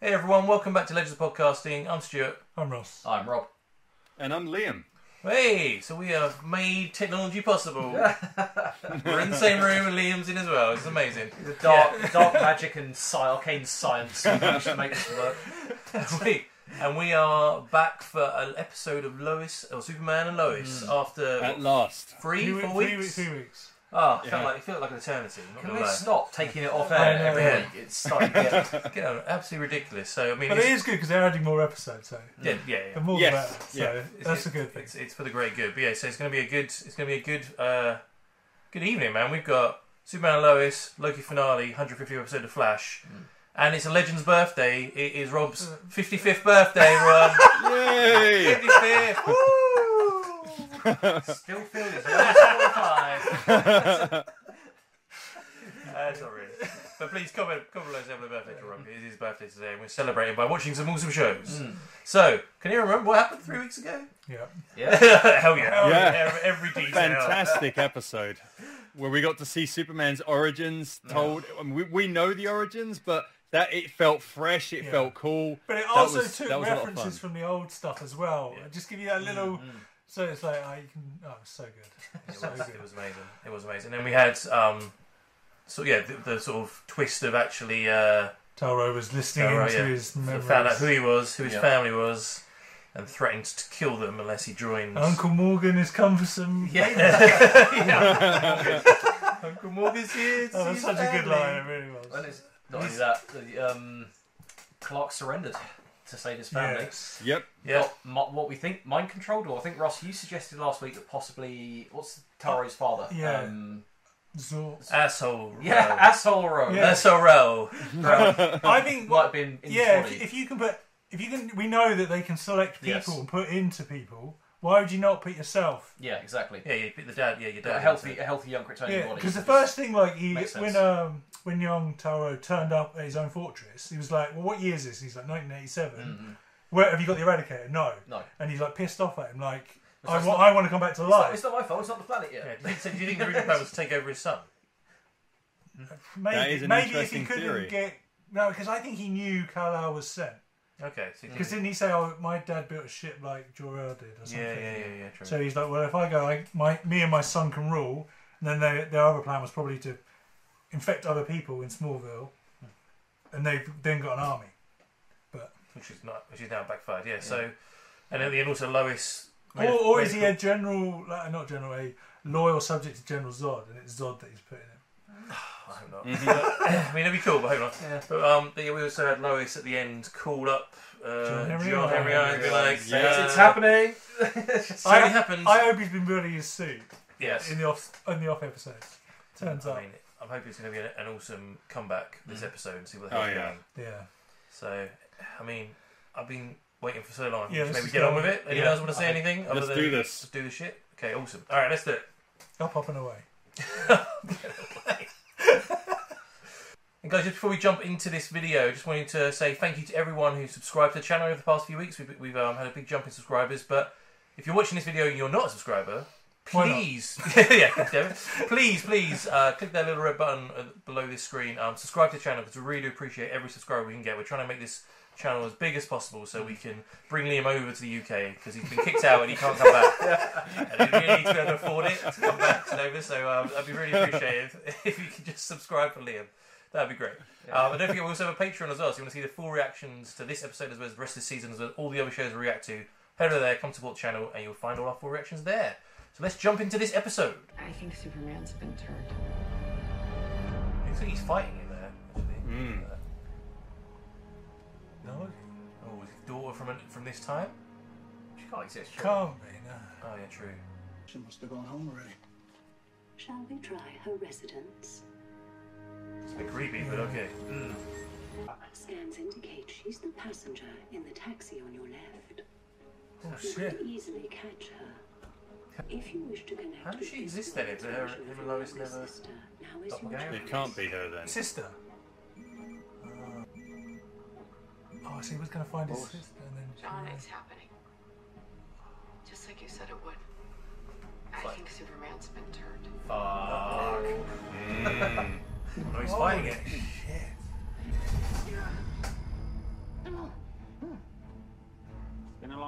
Hey everyone, welcome back to Legends of Podcasting. I'm Stuart. I'm Ross. I'm Rob. And I'm Liam. Hey, so we have made technology possible. We're in the same room and Liam's in as well. It's amazing. The dark magic and arcane science we managed to make this work. We are back for an episode of Lois, or Superman and Lois, after At last. 4 weeks. 3 weeks. Oh, it felt like an eternity. Can we stop taking it off air every week? It's starting to get... Absolutely ridiculous. So I mean, But it is good because they're adding more episodes. So yeah. the more the better. So that's a good thing. It's for the great good. But yeah, so it's going to be a good evening, man. We've got Superman and Lois, Loki finale, 150th episode of Flash. And it's a legend's birthday. It is Rob's 55th birthday, Rob. Yay! 55th. Woo! Still feel it's 45. Not really. But please comment below and say happy birthday to Rob. It is his birthday today, and we're celebrating by watching some awesome shows. So, can you remember what happened 3 weeks ago? Yeah. Hell yeah. Yeah. Every detail. Fantastic episode. Where we got to see Superman's origins told. I mean, we know the origins, but that it felt fresh, it felt cool. But it That also was- took that was a lot of references fun. from the old stuff as well. Just give you that little... So it's like, you can... Oh, it's so good. It was amazing. It was amazing. And then we had, the sort of twist of actually... Taro was listening into his memories. Found out who he was, who his family was, and threatened to kill them unless he joins. Uncle Morgan is cumbersome. Uncle Morgan's here. Oh, that's such a good line, it really was. And it's not only that, Clark surrendered to save his family. Yes. Yep. Yeah. What we think, mind controlled, or I think, Ross, you suggested last week that possibly, what's Taro's father? Yeah. Zor. Asshole. Yeah, Rel. Asshole Row. Yeah. Asshole. Rel. I think... Might have been in Yeah, his body. if you can put... we know that they can select people Yes. and put into people. Why would you not put yourself? Yeah, exactly. Yeah, you pick the dad. Yeah, your dad. A healthy young Kryptonian Yeah, body. because the first thing, like, Makes sense. when young Taro turned up at his own fortress, he was like, "Well, what year is this?" He's like, "1987." Where have you got the Eradicator? No. And he's like pissed off at him, like, So I want to come back to life. It's not my fault. It's not the planet yet. Yeah. So do you think the original plan was to take over his son? Maybe, That is an maybe if he interesting couldn't theory. get because I think he knew Kal-El was sent. Okay. So Because didn't he say, "Oh, my dad built a ship like Jor-El did," or something? yeah. True. So he's like, "Well, if I go, me and my son can rule." And then their other plan was probably to infect other people in Smallville, and they've then got an army. which is now backfired. Yeah. So, and at the end also Lois. Or is he a general, not general, a loyal subject to General Zod, and it's Zod that he's putting in? I hope not. I mean, it'd be cool, but I hope not. Yeah. But we also had Lois at the end call up John Henry Irons, be like, It's happening. Something happened. I hope he's been building his suit. Yes. In the off episodes. Turns out. I mean, I'm hoping it's going to be an awesome comeback this episode and see what the hell's going. Yeah. So, I mean, I've been waiting for so long. Yeah, Just let's maybe just get go on with on. it. Anyone else want to say anything? Let's do this. Let's do the shit. Okay, awesome. All right, let's do it. Up and away. And guys, just before we jump into this video, just wanted to say thank you to everyone who subscribed to the channel over the past few weeks. We've had a big jump in subscribers, but if you're watching this video and you're not a subscriber, please, please click that little red button below this screen. Subscribe to the channel because we really do appreciate every subscriber we can get. We're trying to make this channel as big as possible so we can bring Liam over to the UK because he's been kicked out and he can't come back. And we really need to be able to afford it to come back to Nova. So I'd be really appreciative if you could just subscribe for Liam. That'd be great. And don't forget, we also have a Patreon as well, so you want to see the full reactions to this episode as well as the rest of the season, as well as all the other shows we react to. Head over there, come support the channel, and you'll find all our full reactions there. So let's jump into this episode. I think Superman's been turned. Looks like he's fighting in there, actually. No, Oh, is his daughter from this time? She can't exist. can't be, no. Oh, yeah, true. She must have gone home already. Shall we try her residence? It's a bit creepy, but okay. Scans indicate she's the passenger in the taxi on your left. Oh, You shit. could easily catch her. If you wish to connect How does with she this exist then if version him of and Lois your never... sister, now is your Doppelganger? It choice. can't be her then. Sister. Oh, so he was going to find his sister and then... John, it's happening. Just like you said it would. I think Superman's been turned. Fuck. Oh, he's fighting it. Shit.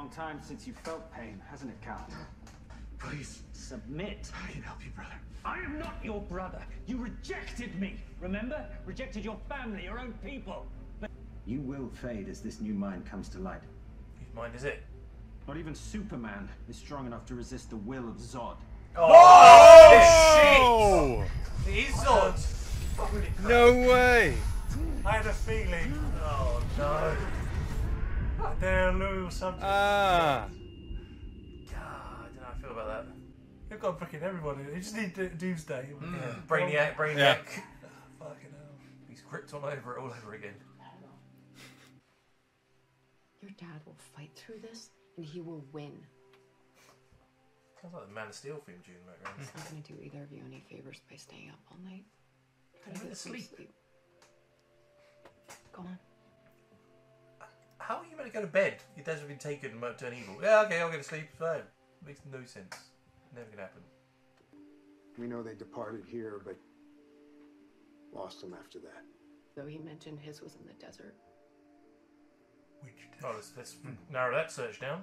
long time since you felt pain, hasn't it, Cal? Please, Submit. I can help you, brother. I am not your brother. You rejected me. Remember? Rejected your family, your own people. But you will fade as this new mind comes to light. Whose mind is it? Not even Superman is strong enough to resist the will of Zod. Oh! It is Zod! No way! I had a feeling Oh no. they're loyal subjects. God, I Ah. don't know how I feel about that. They've got freaking everybody. They just need Doomsday. Brainiac. Fucking hell. He's Krypton over it all over again. Your dad will fight through this, and he will win. Sounds like the Man of Steel theme tune in the background. It's not going to do either of you any favors by staying up all night. Try to Go to get some sleep. sleep. Go on. How are you meant to go to bed? Your dad's been taken and might turn evil. Yeah, okay, I'll go to sleep. Fine. Makes no sense. Never gonna happen. We know they departed here, but lost them after that. Though he mentioned his was in the desert. Which Oh, let's narrow that search down.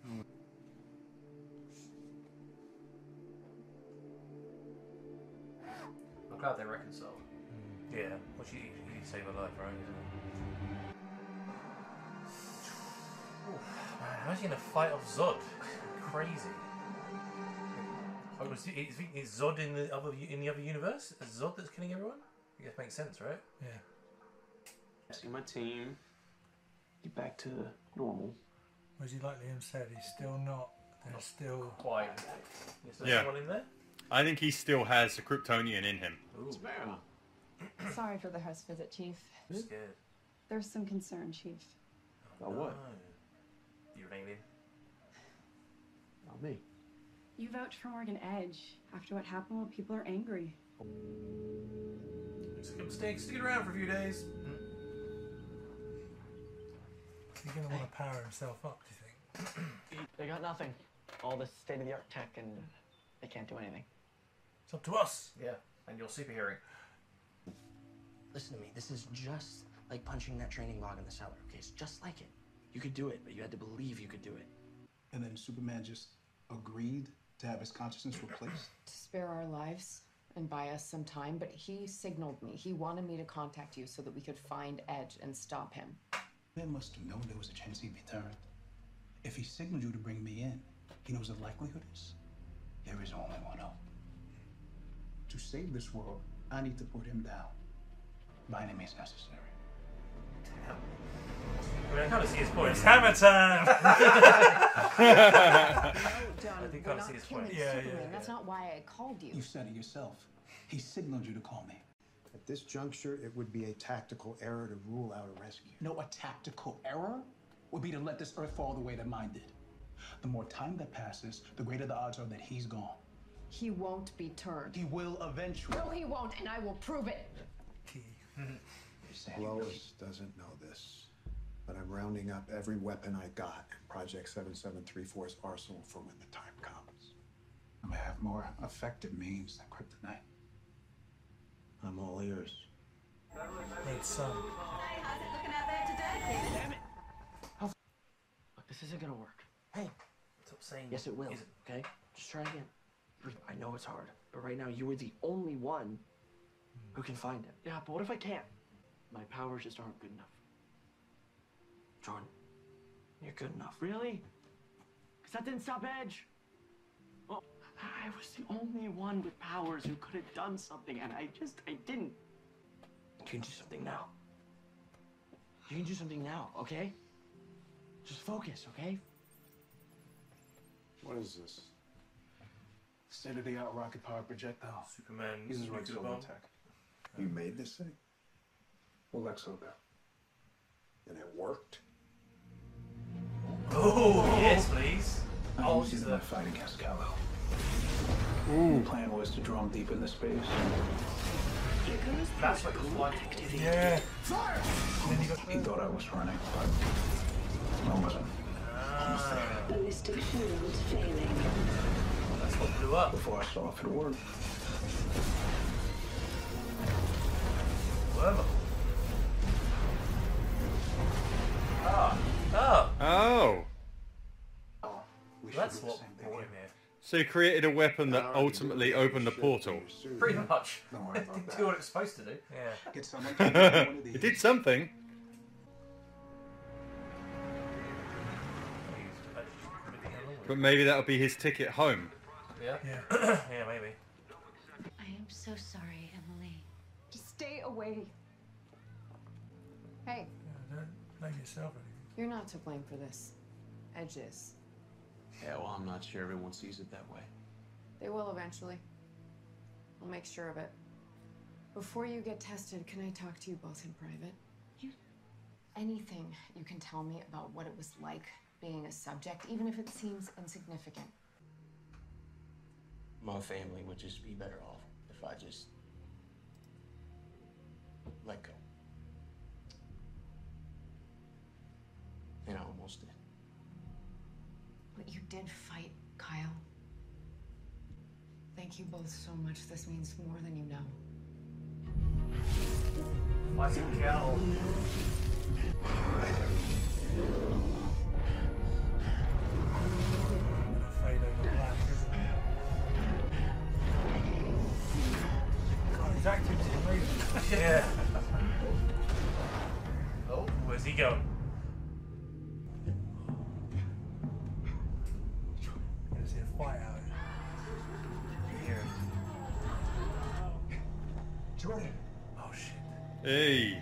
I'm glad they reconciled. Yeah, well, you save a life, right? Man, how's he gonna fight off Zod? Crazy. Oh, is Zod in the other universe? Is Zod that's killing everyone? I guess makes sense, right? Yeah. See my team. Get back to normal. As you like Liam said, he's still not. They're still. Quite. Is there Yeah. someone in there? I think he still has a Kryptonian in him. Ooh, Sorry for the host visit, Chief. I'm scared. There's some concern, Chief. About what? No. You're an alien. Not me. You vouched for Morgan Edge. After what happened, well, people are angry. Stick it around for a few days. He's going to want to power himself up, do you think? They got nothing. All this state-of-the-art tech, and they can't do anything. It's up to us. Yeah, and your super hearing. Listen to me. This is just like punching that training log in the cellar, okay? It's just like it. You could do it, but you had to believe you could do it. And then Superman just agreed to have his consciousness replaced? To spare our lives and buy us some time, but he signaled me. He wanted me to contact you so that we could find Edge and stop him. Man must have known there was a chance he'd be turned. If he signaled you to bring me in, he knows the likelihood is there is only one hope. To save this world, I need to put him down by any means necessary. Damn. I mean, I kind of see his point. It's hammer time! John, think we're I not see his killing point. Yeah, Superman. yeah, That's not why I called you. You said it yourself. He signaled you to call me. At this juncture, it would be a tactical error to rule out a rescue. No, a tactical error would be to let this Earth fall the way that mine did. The more time that passes, the greater the odds are that he's gone. He won't be turned. He will eventually. No, he won't, and I will prove it. Lois doesn't know this, but I'm rounding up every weapon I got in Project 7734's arsenal for when the time comes. I may have more effective means than kryptonite. I'm all ears. Red Sun. Damn it! Look, this isn't gonna work. Hey. Stop saying. Yes, it will. Okay, just try again. I know it's hard, but right now you are the only one who can find it. Yeah, but what if I can't? My powers just aren't good enough. Jordan, you're good enough. Really? Because that didn't stop Edge. Well, I was the only one with powers who could have done something, and I didn't. You can do something now. You can do something now, okay? Just focus, okay? What is this? State-of-the-art rocket-powered projectile. Superman. Uses nuclear Red bomb. tech. You made this thing? Well, Lex Luthor. And it worked? Oh, yes, please. I used it in my fight against Kal-El. The plan was to draw him deep into space. That's what he was like. Yeah. He thought I was running, but I wasn't. Ballistic shields failing. That's what blew up. Before I saw if it worked. Wormhole. Oh. Oh. That's what brought him here. So he created a weapon that ultimately opened the portal. Pretty much. Don't worry about Did do what it was supposed to do. Yeah. Get someone to give you one of these. It did something. But maybe that'll be his ticket home. Yeah. Yeah, maybe. I am so sorry, Emily. Just stay away. Hey, Don't blame yourself. you're not to blame for this. Edge is. Yeah, well, I'm not sure everyone sees it that way. They will eventually. I'll make sure of it. Before you get tested, can I talk to you both in private? Anything you can tell me about what it was like being a subject, even if it seems insignificant. My family would just be better off if I just let go. And I almost did. But you did fight, Kyle. Thank you both so much. This means more than you know. Fighting Cal. Fade over black, isn't it? God, his acting's amazing. Yeah. Oh, where's he going? Gonna see a fight out here. Jordan. Oh shit. Hey.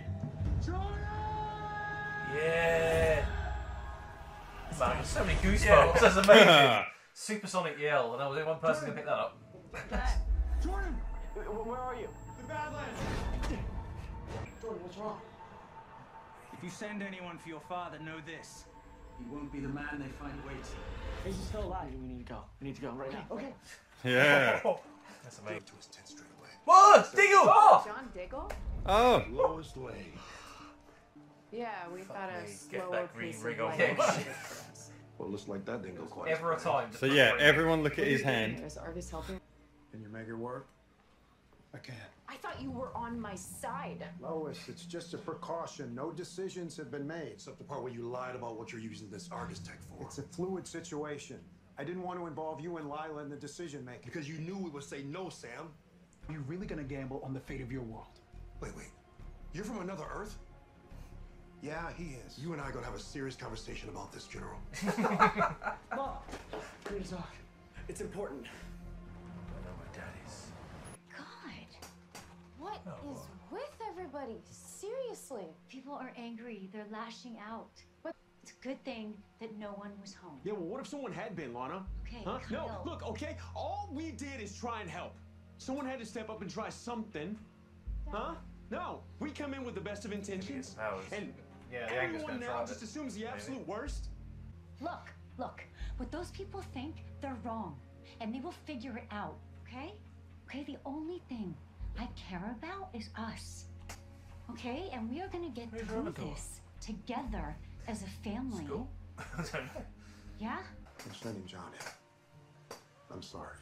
Yeah. Man, there's so many goosebumps. Yeah. That's amazing. Supersonic yell, and there was only one person who picked that up. Jordan! Where are you? The Badlands! Jordan, what's wrong? If you send anyone for your father, know this. He won't be the man they find waiting. Is he still alive? We need to go. We need to go right now. Okay. Yeah. That's amazing. To his tent straight away. What? Diggle! Oh! John Diggle? Oh. Lois Lane. Yeah, we've got a me, get slower that green pace rig of on. life. Well, looks like that didn't go quite. Ever a time. So yeah, everyone look at What are his you doing hand. here? Is Argus helping? Can you make it work? I can't. I thought you were on my side. Lois, it's just a precaution. No decisions have been made. Except the part where you lied about what you're using this Argus tech for. It's a fluid situation. I didn't want to involve you and Lila in the decision making. Because you knew we would say no, Sam. Are you really gonna gamble on the fate of your world? Wait. You're from another Earth? Yeah, he is. You and I are gonna have a serious conversation about this, General. Mom, we need to talk. It's important. I know my dad is. God, what is with everybody? Seriously. People are angry. They're lashing out. But it's a good thing that no one was home. Yeah, well, what if someone had been, Lana? Okay, Huh? No, Kyle. look, okay? All we did is try and help. Someone had to step up and try something. Huh? No, we come in with the best of intentions. Powers. And Yeah, the anger's everyone gonna now drive just it. assumes the absolute worst. Look. What those people think, they're wrong. And they will figure it out, okay? Okay, the only thing I care about is us. Okay? And we are gonna get Where's through Ramadan? this together as a family. School? I don't know. Yeah? I'm sending John in. I'm sorry.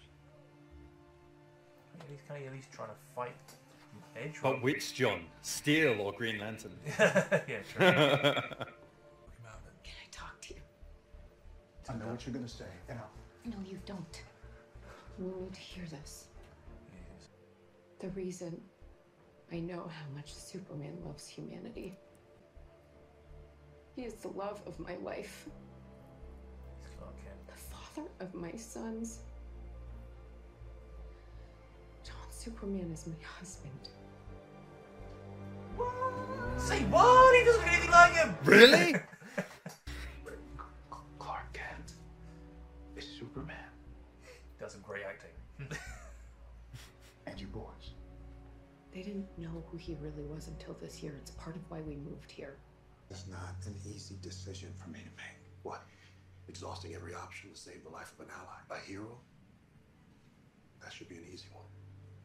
Can he at least trying to fight Edge? But which John? Steel or Green Lantern? Yeah, true. Can I talk to you? I know what you're gonna say, and No, you don't. You need to hear this. The reason I know how much Superman loves humanity. He is the love of my life. Clark Kent. The father of my sons. John Superman is my husband. Say what? He doesn't look anything like him. Really? Clark Kent is Superman. Does some great acting. you boys. They didn't know who he really was until this year. It's part of why we moved here. It's not an easy decision for me to make. What? Exhausting every option to save the life of an ally. A hero? That should be an easy one.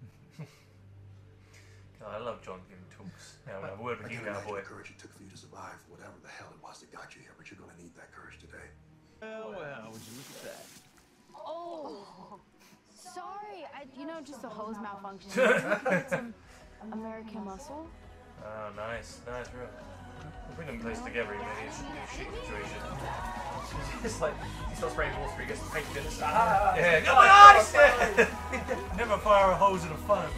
God, I love John giving talks. Now, a word with I you can't now, imagine boy. the courage it took for you to survive whatever the hell it was that got you here, but you're gonna need that courage today. Well, would you look at that? Oh, sorry. Just the hose malfunction. Maybe we could get some American muscle. Oh, nice, real. Bring them close together, even though it's a shit situation. It's like he starts spraying water, he gets the paint goodness. Yeah. Oh my god! It's dead! Never fire a hose in a fire.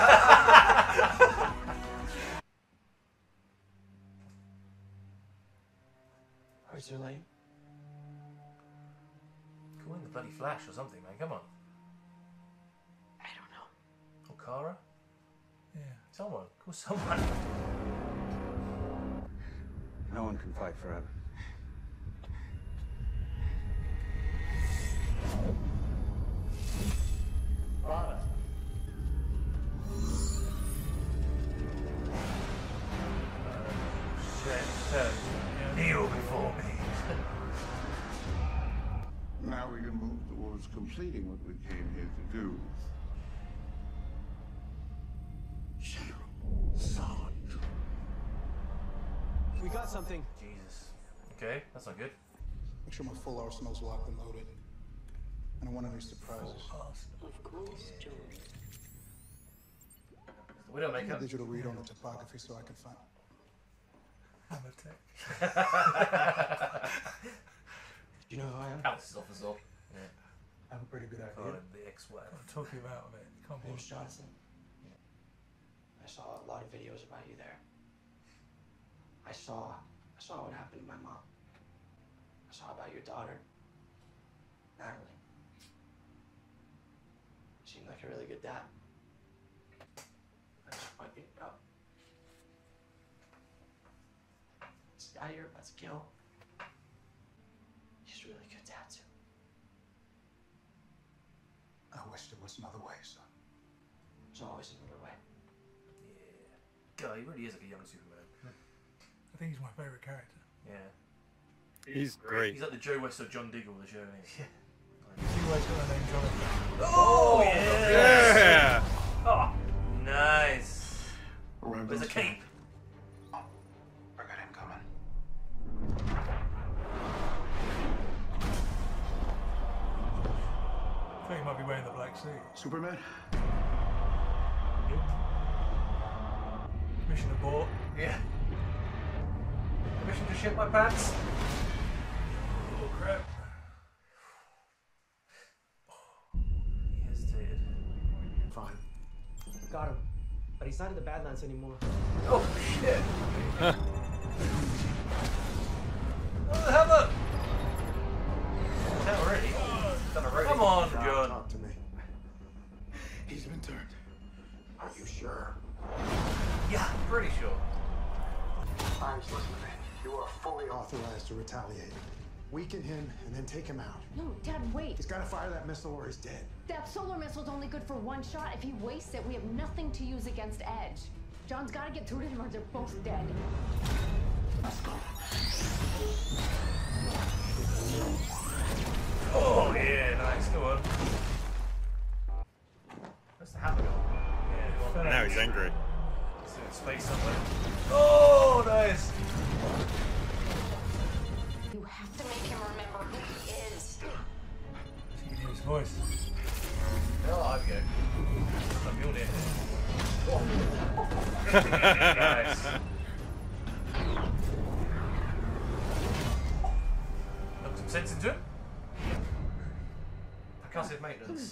Where's your lane? Call in the bloody Flash or something, man. Come on. I don't know. Or Kara? Yeah. Someone. Call someone. No one can fight forever. Father. Kneel before me. Now we can move towards completing what we came here to do. General Zod. We got something. Jesus. Okay, that's not good. Make sure my full arsenal's locked and loaded. I don't want any surprises. Of course, George. We don't make a up. digital read on the topography so I can find. Do you know who I am? Alex is off as well. Yeah. I have a pretty good idea. Oh, the ex-wife. I'm talking about it. Come My on. name's Jonathan. I saw a lot of videos about you there. I saw what happened to my mom. I saw about your daughter, Natalie. You seemed like a really good dad. I just want you to know. This guy you're about to kill, he's a really good dad too. I wish there was another way, son. There's always another way. Yeah. God, he really is like a young Superman. I think he's my favourite character. Yeah. He's great. He's like the Joe West or John Diggle of the show, isn't he? See why he's got the name Jonathan. Oh, yeah! Yeah! Oh, nice. There's a cape. I got him coming. I think he might be wearing the black suit. Superman? Mission abort. Yeah. Mission to shit my pants. Oh crap. He hesitated. Fine. Got him. But he's not in the Badlands anymore. Oh shit. Oh, the hammer! Is that already? Done already. Come on, John. Talk to me. He's been turned. Are you sure? Yeah, pretty sure. Iris, listen to me. You are fully authorized to retaliate. Weaken him and then take him out. No, Dad, wait. He's got to fire that missile or he's dead. That solar missile's only good for one shot. If he wastes it, we have nothing to use against Edge. John's got to get through to him or they're both dead. Let's go. Oh yeah, nice. Go on. What's the hammer going? Yeah, Now he's angry. It's in space somewhere. Oh, nice. You have to make him remember who he is. You can hear his voice. Oh, there we go. I'm Mjolnir. Nice. Knock some sense into it. Percussive maintenance.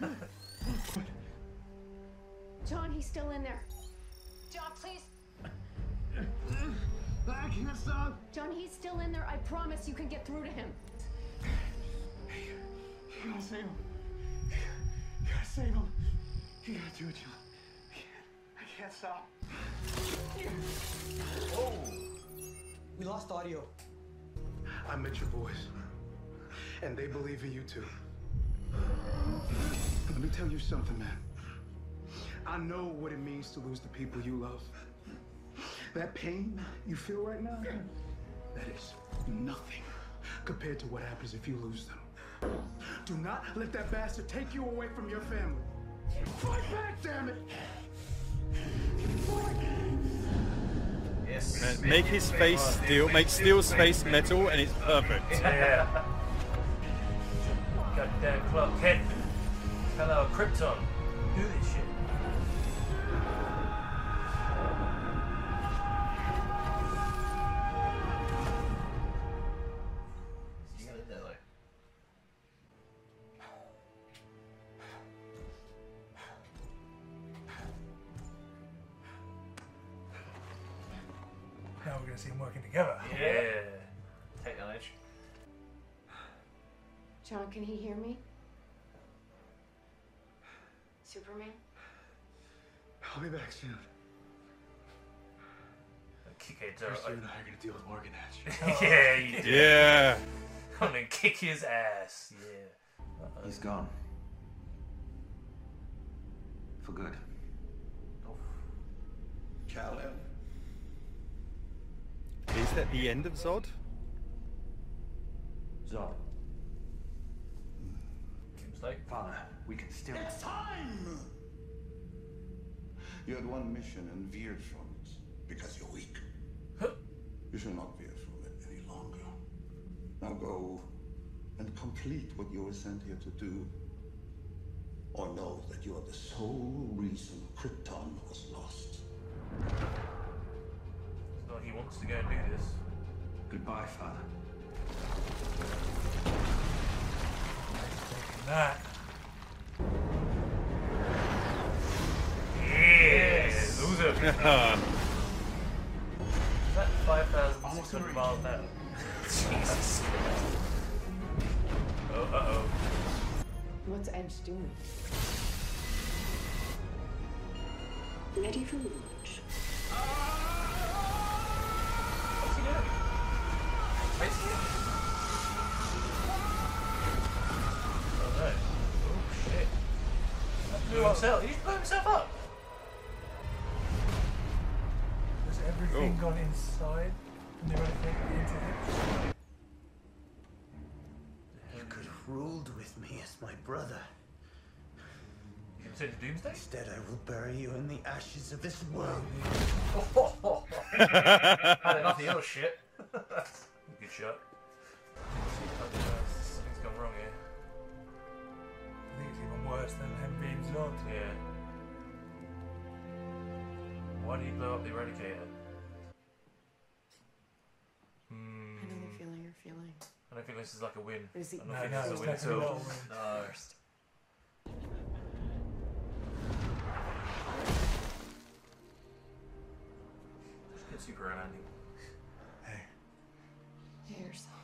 John, he's still in there. John, please. I can't stop. John, he's still in there. I promise you can get through to him. You gotta save him. You gotta save him. You gotta do it, John. I can't stop. Oh! We lost audio. I met your boys, and they believe in you too. Let me tell you something, man. I know what it means to lose the people you love. That pain you feel right now, that is nothing compared to what happens if you lose them. Do not let that bastard take you away from your family. Fight back, damn it! Yes. Man, make his face steel, make Steel's face metal, and it's perfect. Yeah. Goddamn Clark Kent. Hello, Krypton. Do this shit. Now we're going to see them working together. Yeah. Take the edge. John, can he hear me? Superman? I'll be back soon. Kick it. First, you and I are going to deal with Morgan Edge. Yeah, you do. Yeah. I'm gonna kick his ass. Yeah. He's gone. For good. Kal-El. Is that the end of Zod? Zod. Mistake. Father, we can still... It's time! You had one mission and veered from it because you're weak. You shall not veer from it any longer. Now go and complete what you were sent here to do. Or know that you are the sole reason Krypton was lost. It's not like he wants to go and do this. Goodbye, Father. That. Yes! Loser! Is that 5,600 miles an hour? Jesus. Oh, uh-oh. What's Edge doing? Ready for launch. What's he doing? Oh no. Oh shit. That blew himself. He just blew himself up. Has everything gone inside? And they're going to take it into it? You could have ruled with me as my brother. You consider Doomsday? Instead, I will bury you in the ashes of this world. Had enough of your shit. Good shot. Something's gone wrong here. I think it's even worse than him being Zod. Yeah. Why did he blow up the Eradicator? I know the feeling you're feeling. I don't think this is like a win. Is he- I No, don't think no, this is it's a win at definitely all. not a win. No. Just get Superman landing. Hey. Hear yourself.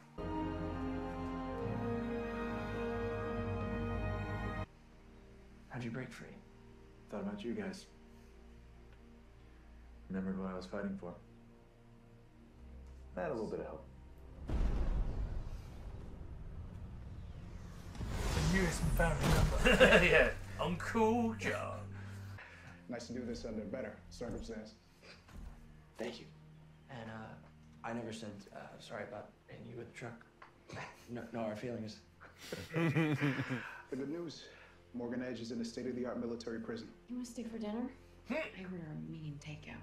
How'd you break free? Thought about you guys. Remembered what I was fighting for. I had a little bit of help. The newest and family member. Yeah. Uncle John. Nice to do this under better circumstances. Thank you. And I never said sorry about hitting you with the truck. No hard feelings. The good news, Morgan Edge is in a state-of-the-art military prison. You want to stay for dinner? I order a mean takeout.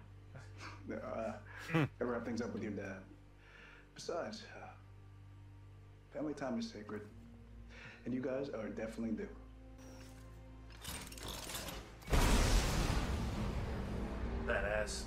Ever wrap things up with your dad. Besides, family time is sacred. And you guys are definitely due. Badass.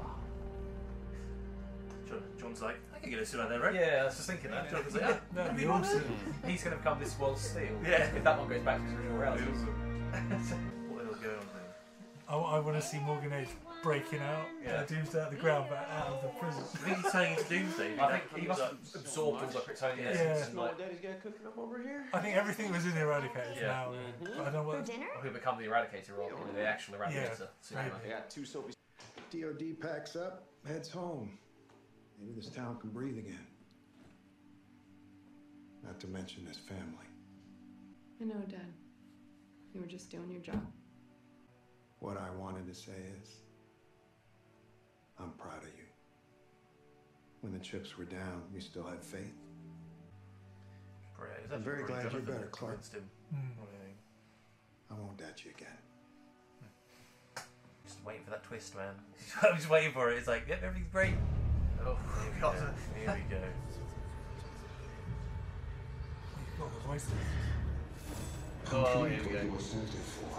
John's like, I can get a suit out there, right? Yeah, I was just thinking that. John was like, yeah, That'd that'd be be awesome. He's going to become this world's steel. Yeah. If that one goes back to his original reality. What the hell's going on there? I want to see Morgan Edge breaking out. Yeah. Doomsday out of the ground, but out of the prison. I think he's turning into Doomsday. I think he must have absorbed all the Kryptonian Yeah. essence. And, like, Daddy's got cooking up over here. I think everything was in the Eradicators Yeah. now. But I don't know what. or he'll become the Eradicator rather than the actual Eradicator. Superman. I got two soapy. DOD packs up, heads home. Maybe this town can breathe again. Not to mention his family. I know, Dad. You were just doing your job. What I wanted to say is, I'm proud of you. When the chips were down, you still had faith. Right, it's I'm actually very probably glad you're Jonathan better, that Clark. convinced him. I won't doubt you again. Just waiting for that twist, man. I'm just waiting for it. It's like, yep, everything's great. Oh, here we go. Here we go. What the voices? Oh, here we Complete what you go. were sent here for.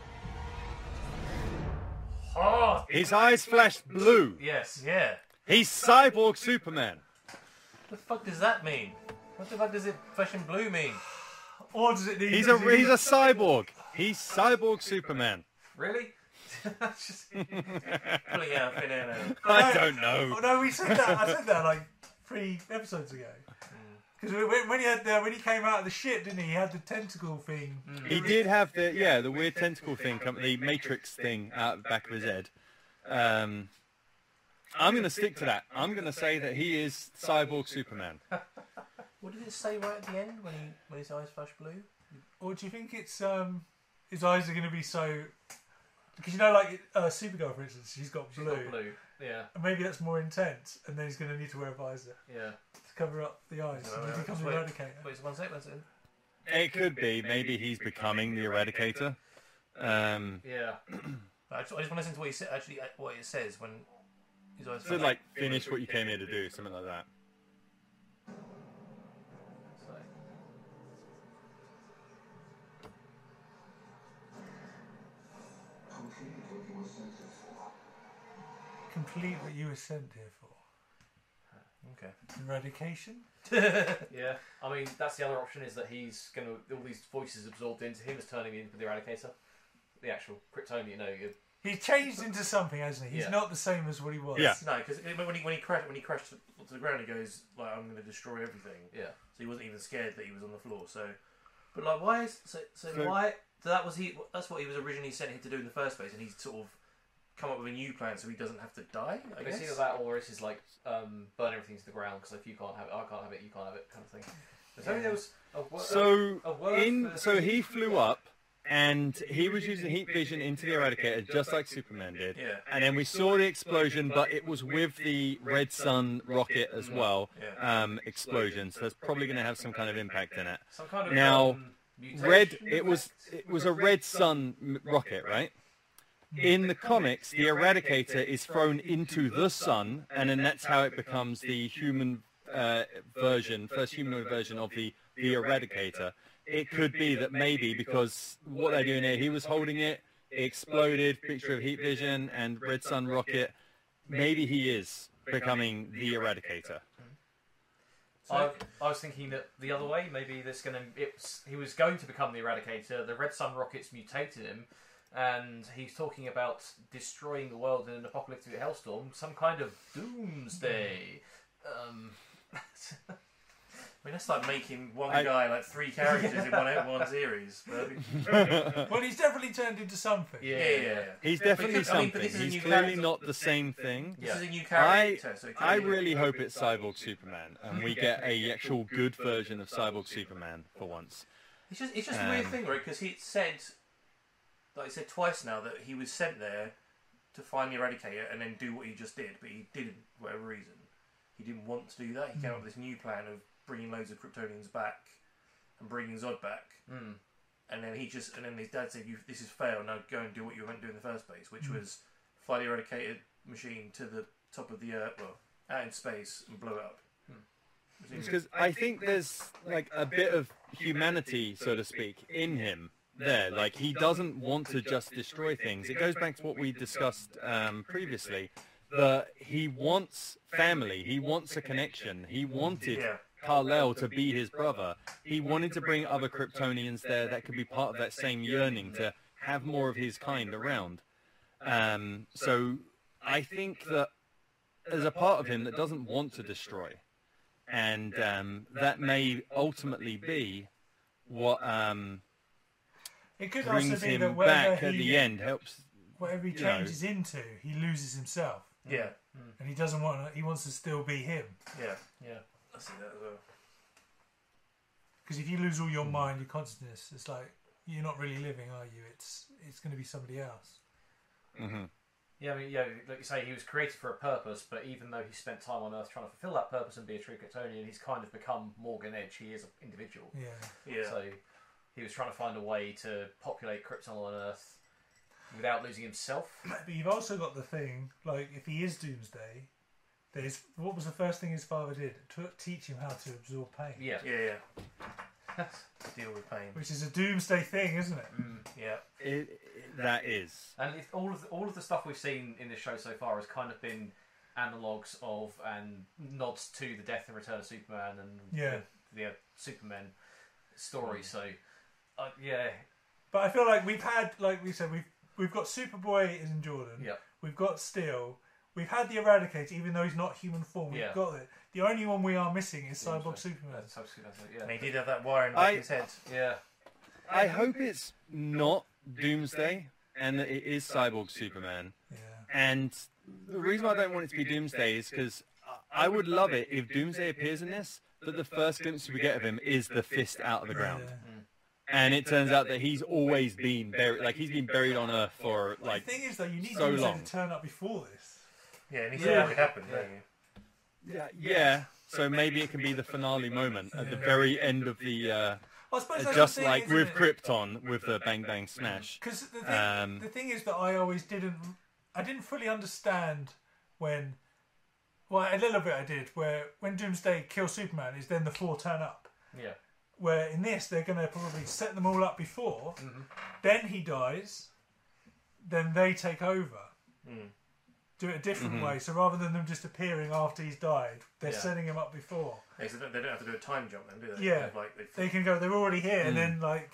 Oh, His eyes flashed blue. yes, yeah. He's Cyborg Superman. What the fuck does that mean? What the fuck does it flashing blue mean? Or does it need? He's a cyborg. He's Cyborg Superman. Really? Just pulling out thin air now. I don't know. Oh no, we said that. I said that like 3 episodes ago. Because when he came out of the ship, didn't he? He had the tentacle thing. He did have the weird tentacle thing, the Matrix thing out the back of his head. I'm going to stick to that. I'm going to say that he is Cyborg Superman. What did it say right at the end when his eyes flash blue? Or do you think it's his eyes are going to be so? Because you know, like Supergirl, for instance, she's got blue. She's got blue. Yeah. And maybe that's more intense, and then he's going to need to wear a visor. Yeah. To cover up the eyes. No, And he becomes the wait, Eradicator. Wait, one second. It could be. Maybe he's becoming the Eradicator. Yeah. I just want to listen to what he said. Actually, what it says when his eyes. So like, finish what you came here to do, something like that. Complete what you were sent here for. Okay. Eradication? Yeah. I mean, that's the other option, is that he's going to... All these voices absorbed into him is turning into the Eradicator. The actual Kryptonian, you know. He's changed into something, hasn't he? He's Yeah. not the same as what he was. No, because when he crashed to the ground, he goes like, "I'm going to destroy everything." Yeah. So he wasn't even scared that he was on the floor. So, but like, why is so So- why? So that's what he was originally sent here to do in the first place, and he's sort of come up with a new plan so he doesn't have to die. I It's guess. either that, or it's like burn everything to the ground, because if you can't have it, I can't have it, you can't have it, kind of thing. There's only there was a word. So he flew up, and he was using heat vision into the Eradicator, just like Superman did. Yeah. And then we saw the explosion, but it was with the Red Sun rocket as well. Explosion. So it's probably going to have some kind of impact in it. Some kind of, now, mutation it was a Red Sun rocket, right? In the comics, the Eradicator is thrown into the sun, and then that's how it becomes the human first human version of the Eradicator. It could be that maybe because what they're doing here, he was holding it, it exploded, picture of heat vision and Red Sun rocket. Maybe he is becoming the Eradicator. I was thinking that the other way, maybe he was going to become the Eradicator. The Red Sun rockets mutated him, and he's talking about destroying the world in an apocalyptic hellstorm, some kind of doomsday. I mean, that's like making one guy like 3 characters in one series. Well, he's definitely turned into something. Yeah. He's definitely something. But this is a He's new clearly character. not the same thing. This is a new character. so it could I be- really hope it's Cyborg Superman, and we get a actual good version of Cyborg Superman for once. It's just a weird thing, right? Because he said, like he said twice now, that he was sent there to find the Eradicator and then do what he just did, but he didn't for whatever reason. He didn't want to do that. He came up with this new plan of bringing loads of Kryptonians back and bringing Zod back. And then his dad said, "This is failed. Now go and do what you were meant to do in the first place, which was fly the Eradicator machine to the top of the Earth, out in space, and blow it up." Because I think there's like a bit of humanity, so to speak, in him there. Like, he doesn't want to just destroy things. It goes back to what we discussed previously, that he wants family, he wants a connection, he wanted Kal-El to be his brother. He wanted to bring other Kryptonians there that could be part of that same yearning to have more of his kind around. So I think that there's a part of him that doesn't want to destroy. And that may ultimately be what It could brings also be him that whatever back at the end, helps. Whatever he you know. changes into, he loses himself. Yeah. And he doesn't want to, he wants to still be him. Yeah. I see that as well. Because if you lose all your mind, your consciousness, it's like you're not really living, are you? It's going to be somebody else. Yeah, I mean, like you say, he was created for a purpose, but even though he spent time on Earth trying to fulfill that purpose and be a true Kryptonian, he's kind of become Morgan Edge. He is an individual. Yeah. So he was trying to find a way to populate Krypton on Earth without losing himself. But you've also got the thing, like, if he is Doomsday, what was the first thing his father did? Teach him how to absorb pain. Yeah. Deal with pain. Which is a Doomsday thing, isn't it? Yeah. That is. And all of the stuff we've seen in this show so far has kind of been analogues of and nods to the death and return of Superman and the Superman story. So, yeah. But I feel like we've had, like we said, we've got Superboy is in Jordan. Yeah. We've got Steel. We've had the Eradicator, even though he's not human form. We've got it. The only one we are missing is Cyborg Superman. And he did have that wire in the back of his head. Yeah. I hope it's not Doomsday and that it is Cyborg Superman. Yeah. And the reason why I don't want it to be Doomsday is because I would love it if Doomsday appears in this, but the first glimpse we get of him is the fist out of the ground. And it turns out that he's always been buried, like he's been buried on Earth for like the thing is, though, you need so Doomsday long. to turn up before this. Yeah, and he said it happened, don't you? Yeah. So maybe it can be the finale moment at the very end of the. I suppose that's just the thing, like isn't with it? Krypton with the Bang Bang Smash. Because the thing is that I didn't fully understand when. Well, a little bit I did. Where when Doomsday kills Superman, is then the four turn up. Yeah. Where in this they're going to probably set them all up before, then he dies, then they take over. Do it a different way. So rather than them just appearing after he's died, they're setting him up before. Yeah, so they don't have to do a time jump then, do they? Yeah, they can go. They're already here, and Mm. then like,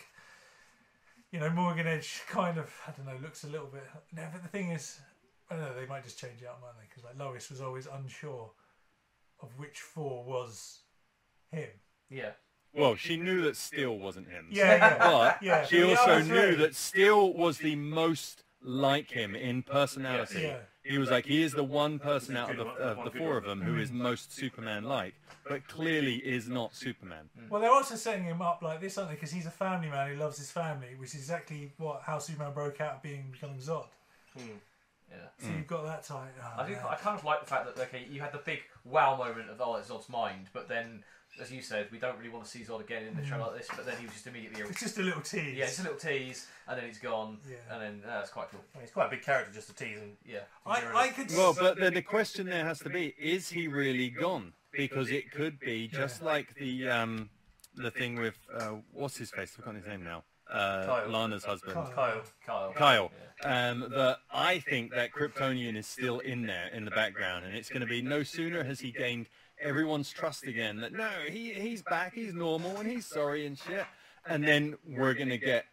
Morgan Edge kind of looks a little bit. No, but the thing is, I don't know. They might just change it up, might they? Because like Lois was always unsure of which four was him. Yeah. Well, she knew that Steel wasn't him. Yeah. But Yeah, she but the also other knew three- that Steel was the most like him in personality. Yeah. He was like, he is the one person out of the four of them who is most Superman-like, but clearly is not Superman. Well, they're also setting him up like this, aren't they? Because he's a family man who loves his family, which is exactly how Superman broke out of becoming Zod. Yeah. So you've got that type. I kind of like the fact that you had the big wow moment of it's Zod's mind, but then, as you said, we don't really want to see Zod again in a show like this. But then he was just immediately. It's just a little tease. Yeah, it's a little tease, and then he's gone. Yeah. And then that's quite cool. He's quite a big character just to tease and I could. Well, but then the question there has to be: is he really gone? Because it could be just like the thing with what's his face? I've forgotten his name now. Lana's husband. Kyle. That I think that Kryptonian is still in there in the background, and it's going to be no sooner has he gained everyone's trust again that no, he's back, he's normal, and he's sorry and shit, and then we're going to get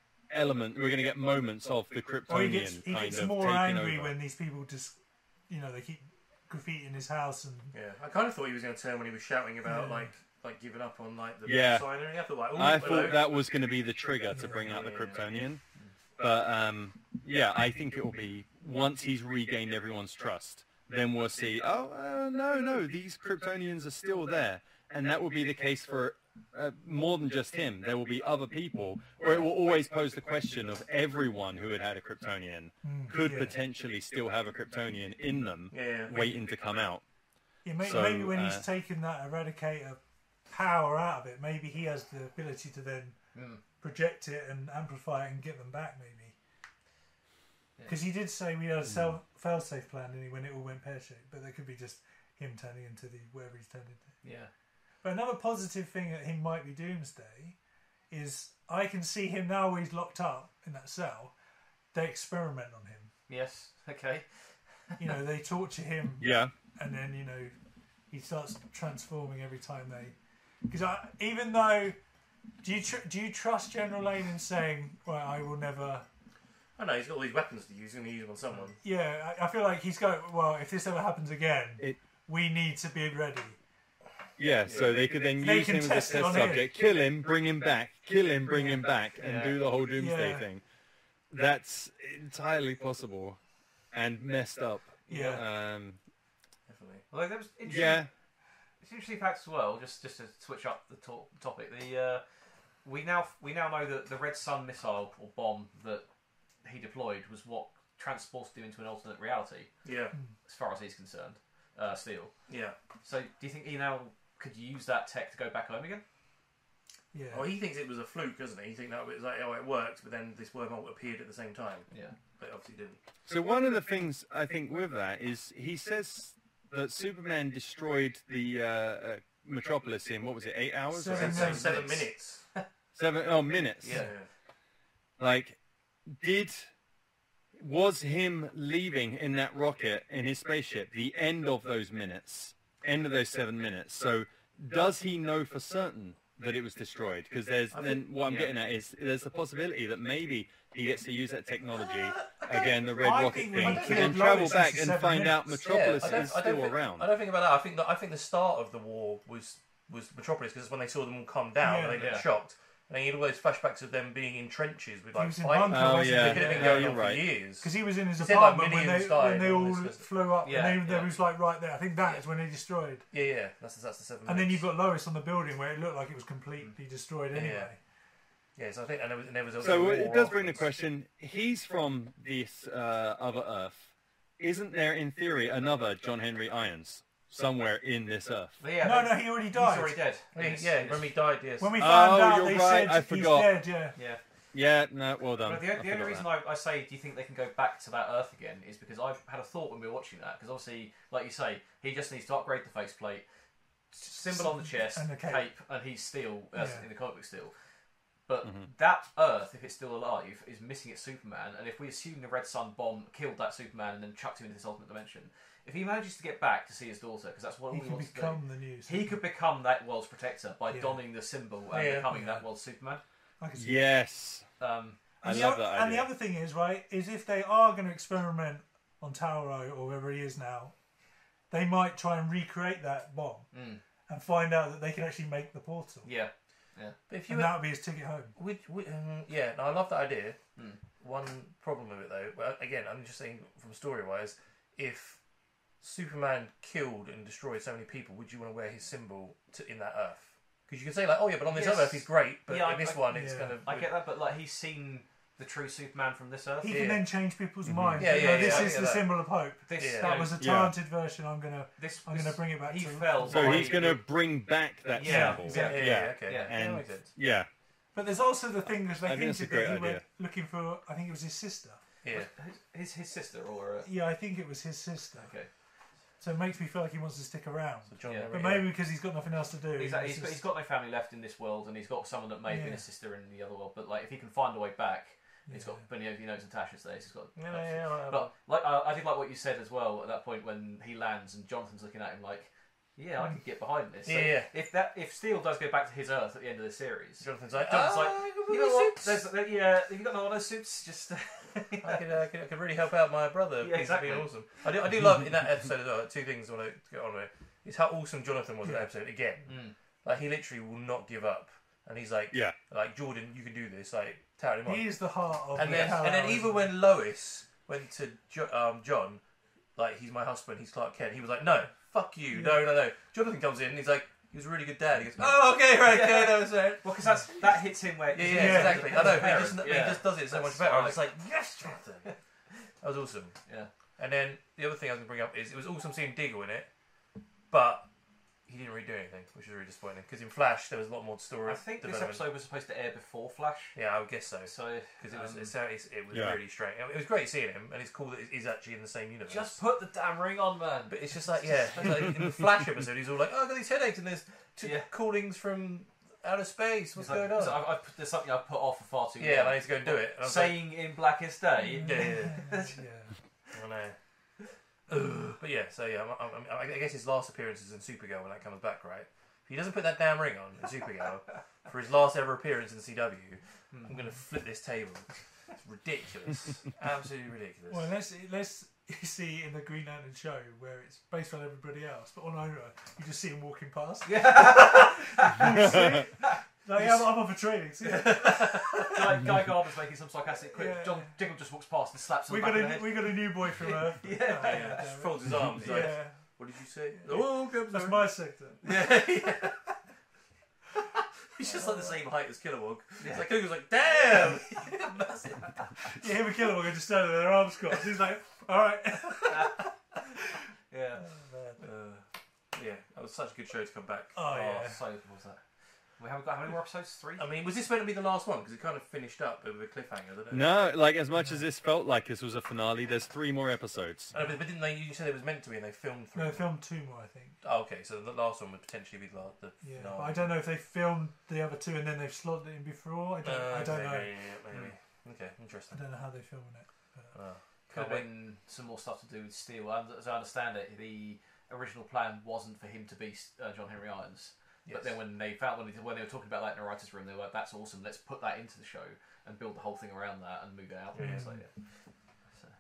moments of the Kryptonian he gets kind of more taking angry over. when these people just, they keep graffitiing his house and. Yeah, I kind of thought he was going to turn when he was shouting about like giving up on like the Yeah. signer. I thought like, I thought that was going to be the trigger to bring out the Kryptonian. But I think it will be once he's regained everyone's trust, then we'll see. No, these Kryptonians are still there, and that will be the case for more than just him. There will be other people, or it will always pose the question of everyone who had a Kryptonian could potentially still have a Kryptonian in them, waiting to come out. Yeah, maybe when he's taken that Eradicator power out of it, maybe he has the ability to then project it and amplify it and get them back, maybe. Because he did say we had a fail-safe plan, didn't he, when it all went pear-shaped, but that could be just him turning into whatever he's turned into. Yeah. But another positive thing that he might be Doomsday is I can see him now where he's locked up in that cell. They experiment on him. Yes. Okay. They torture him. Yeah. And then he starts transforming every time they. Because even though, do you trust General Lane in saying, right, I will never. I know he's got all these weapons to use. He's going to use them on someone. Yeah, I feel like he's going. Well, if this ever happens again, we need to be ready. Yeah, so they could then use him as a test subject, kill him, bring him back, kill him, bring him back, and do the whole Doomsday thing. That's entirely possible and messed up. Yeah. Definitely. Although there was interesting, it's interesting facts as well. Just to switch up the topic, we now know that the Red Sun missile or bomb that he deployed was what transported him into an alternate reality. Yeah. As far as he's concerned, Steel. Yeah. So do you think he now could use that tech to go back home again? Yeah. Well, he thinks it was a fluke, doesn't he? He thinks that it was like, it worked, but then this wormhole appeared at the same time. Yeah. But it obviously didn't. So one of the things I think with that is he says that Superman destroyed the Metropolis in, what was it, 8 hours? 7 minutes. Minutes. Yeah. Like, was him leaving in that rocket in his spaceship the end of those minutes, end of those 7 minutes? So does he know for certain that it was destroyed? Because what I'm getting at is there's a possibility that maybe he gets to use that technology again, the Red Rocket think thing, we to killed then travel Lois back in and 7 find out minutes. Metropolis I don't is still think, around. I don't think about that. I think the start of the war was Metropolis, because it's when they saw them all come down and they get shocked. And then you had all those flashbacks of them being in trenches with like fighting. It could have been going on for years. Because he was in his He said, like, apartment when millions they died all and all this flew up, Yeah, and they yeah. was like right there. I think that is when they destroyed. Yeah, that's the 7 And then you've got Lois on the building where it looked like it was completely destroyed anyway. Yeah, so I think, and there was a So war it does bring the afterwards. question, he's from this other Earth. Isn't there, in theory, another John Henry Irons somewhere in this Earth? No, he already died. He's already dead. Yeah, when he died, yes. When we found out, you're they right, said I forgot. he's dead, Yeah. Yeah, no, well done. But the only reason I say, do you think they can go back to that Earth again, is because I've had a thought when we were watching that. Because obviously, like you say, he just needs to upgrade the faceplate, symbol on the chest, And the cape. and he's still, Yeah. in the comic book still. But that Earth, if it's still alive, is missing its Superman. And if we assume the Red Sun bomb killed that Superman and then chucked him into this alternate dimension, if he manages to get back to see his daughter, because that's what He he can wants to become do, the new he could become that world's protector by Yeah. donning the symbol and Yeah. becoming that world's Superman. I can see Yes. Um, I And love the, that And idea. the other thing is, right, is if they are going to experiment on Tauro or wherever he is now, they might try and recreate that bomb and find out that they can actually make the portal. Yeah. But if And that would be his ticket home. Yeah, no, I love that idea. One problem with it, though, well, again, I'm just saying from story-wise, if Superman killed and destroyed so many people, would you want to wear his symbol in that Earth? Because you can say, like, oh yeah, but on this other Earth he's great, but in this one it's kind of... I get that, but like he's seen the true Superman from this Earth. He can then change people's minds. Yeah, You yeah, know, yeah, this I is get the that. symbol of hope. That was a talented version. I'm gonna bring it back. He to felt So he's going to bring back that Yeah, symbol. exactly. Yeah, okay. Yeah. And, That makes sense. yeah. But there's also the thing that I they think that's a hinted that great he went idea. looking for. I think it was his sister. Yeah. His sister or Yeah, I think it was his sister. Okay. So it makes me feel like he wants to stick around. Yeah. But maybe because he's got nothing else to do. Exactly. It's He's got no family left in this world, and he's got someone that may have been Yeah. a sister in the other world. But like, if he can find a way back, he's got. But he knows Natasha's there. So he's got. But like, I did like what you said as well at that point when he lands and Jonathan's looking at him like, yeah, I could get behind this. So Yeah. If Steel does go back to his Earth at the end of the series, Jonathan's like, you know what? Have you got no other suits? Just. I could really help out my brother. Yeah, He's being exactly. awesome. I do love in that episode as well. Two things I want to get on with is how awesome Jonathan was in that episode again. Like he literally will not give up, and he's like, like Jordan, you can do this. Like touting him on. He is the heart of And the then Kal-El, even isn't when Lois went to John, like he's my husband, he's Clark Kent. He was like, no, fuck you, no. Jonathan comes in, and he's like. He was a really good dad. He goes, oh, okay, right, okay, that was right. Well, because that hits him where... Yeah, exactly. I know, but parent. he just does it so much better. I was like, yes, Jonathan. That was awesome. Yeah. And then the other thing I was going to bring up is it was awesome seeing Diggle in it, but he didn't really do anything, which was really disappointing. Because in Flash, there was a lot more story. I think this development. episode was supposed to air before Flash. Yeah, I would guess so. Because it was really strange. I mean, it was great seeing him, and it's cool that he's actually in the same universe. Just put the damn ring on, man. But it's just like, it's like in the Flash episode, he's all like, oh, I got these headaches, and there's callings from outer space. What's going on? So there's something I've put off for far too long. Yeah, and I need to go and do it. And I was Saying in Blackest Day. Yeah. I know. But yeah, so yeah, I guess his last appearance is in Supergirl when that comes back, right? If he doesn't put that damn ring on in Supergirl for his last ever appearance in the CW, I'm going to flip this table. It's ridiculous. Absolutely ridiculous. Well, let's see in the Green Lantern show where it's based on everybody else, but on Oa, you just see him walking past. Like, I'm up for training. Guy Gardner's making some sarcastic quip. Yeah. John Diggle just walks past and slaps him We back got in the head. we got a new boy from Earth. Yeah. Just folds his arms. Like, what did you say? Oh, okay, That's my sector. Yeah. He's just like the same height as Kilowog. It's like Kilowog's like, damn! Massive. Yeah, him and Kilowog are just standing there, their arms crossed. He's like, alright. Yeah. Yeah, that was such a good show to come back. So what was that? We haven't got how many more episodes? 3? I mean, was this meant to be the last one? Because it kind of finished up with a cliffhanger, didn't it? No, like as much as this felt like this was a finale, there's 3 more episodes. But didn't they? You said it was meant to be, and they filmed 3. No, they filmed 2 more, I think. Oh, okay, so the last one would potentially be the Yeah, finale. but I don't know if they filmed the other 2 and then they've slotted it in before. I don't know. Maybe. Okay, interesting. I don't know how they're filming it. Could have been some more stuff to do with Steel. As I understand it, the original plan wasn't for him to be John Henry Irons. But then when they were talking about that in the writers' room, they were like, "That's awesome. Let's put that into the show and build the whole thing around that and move it out." Yeah. So, yeah. So.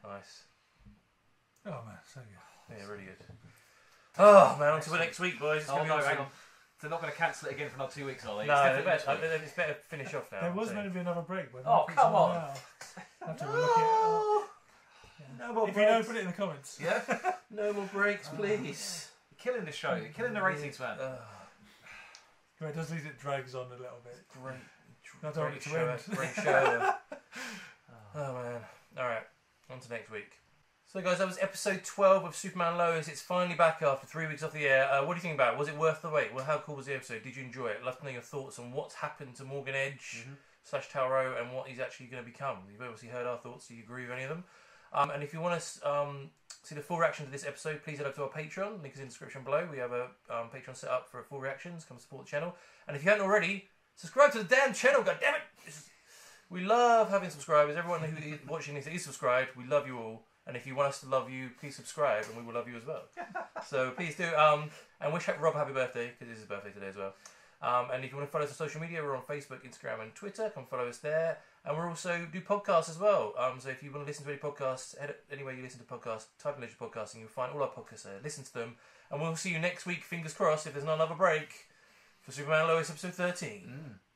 Nice. Oh man, so good. Yeah, really good. Oh man, on to the next week, boys. It's Oh gonna be no, awesome. hang on. They're not going to cancel it again for another 2 weeks, are they? No, It's definitely next week. it's better to finish off now. There was so. meant to be another break, but Oh, come on. Have to look it up. No more If you know, breaks. put it in the comments. Yeah? No more breaks, please. You're killing the show. You're killing the ratings, man. Yeah, it does leave it drags on a little bit. Great. I don't want it to show. end. Great show. Oh man. Alright, on to next week. So guys, that was episode 12 of Superman Lois. It's finally back after 3 weeks off the air. What do you think about it? Was it worth the wait? Well, how cool was the episode? Did you enjoy it? I'd love to know your thoughts on what's happened to Morgan Edge / Tauro and what he's actually going to become. You've obviously heard our thoughts. Do you agree with any of them? And if you want to see the full reaction to this episode, please head over to our Patreon. Link is in the description below. We have a Patreon set up for full reactions. Come support the channel. And if you haven't already, subscribe to the damn channel. God damn it! We love having subscribers. Everyone who is watching this is subscribed. We love you all. And if you want us to love you, please subscribe, and we will love you as well. So please do. And wish Rob happy birthday, because it's his birthday today as well. And if you want to follow us on social media, we're on Facebook, Instagram, and Twitter. Come follow us there. And we also do podcasts as well. So if you want to listen to any podcasts, anywhere you listen to podcasts, type in Leisure Podcasting, you'll find all our podcasts there. Listen to them. And we'll see you next week, fingers crossed, if there's not another break, for Superman Lois episode 13.